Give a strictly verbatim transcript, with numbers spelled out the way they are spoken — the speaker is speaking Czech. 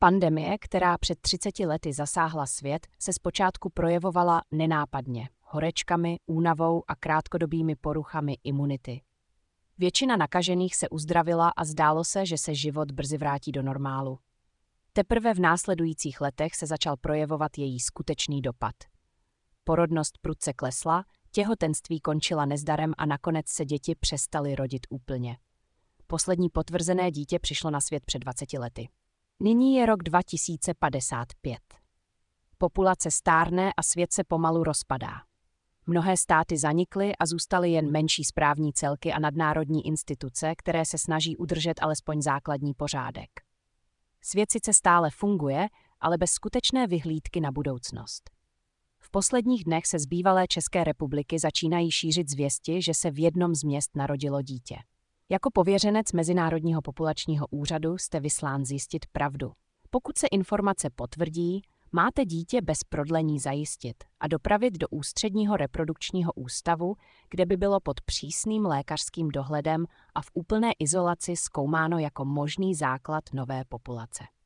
Pandemie, která před třiceti lety zasáhla svět, se zpočátku projevovala nenápadně, horečkami, únavou a krátkodobými poruchami imunity. Většina nakažených se uzdravila a zdálo se, že se život brzy vrátí do normálu. Teprve v následujících letech se začal projevovat její skutečný dopad. Porodnost prudce klesla, těhotenství končila nezdarem a nakonec se děti přestaly rodit úplně. Poslední potvrzené dítě přišlo na svět před dvaceti lety. Nyní je rok dva tisíce padesát pět. Populace stárne a svět se pomalu rozpadá. Mnohé státy zanikly a zůstaly jen menší správní celky a nadnárodní instituce, které se snaží udržet alespoň základní pořádek. Svět sice stále funguje, ale bez skutečné vyhlídky na budoucnost. V posledních dnech se z bývalé České republiky začínají šířit zvěsti, že se v jednom z měst narodilo dítě. Jako pověřenec Mezinárodního populačního úřadu jste vyslán zjistit pravdu. Pokud se informace potvrdí, máte dítě bez prodlení zajistit a dopravit do ústředního reprodukčního ústavu, kde by bylo pod přísným lékařským dohledem a v úplné izolaci zkoumáno jako možný základ nové populace.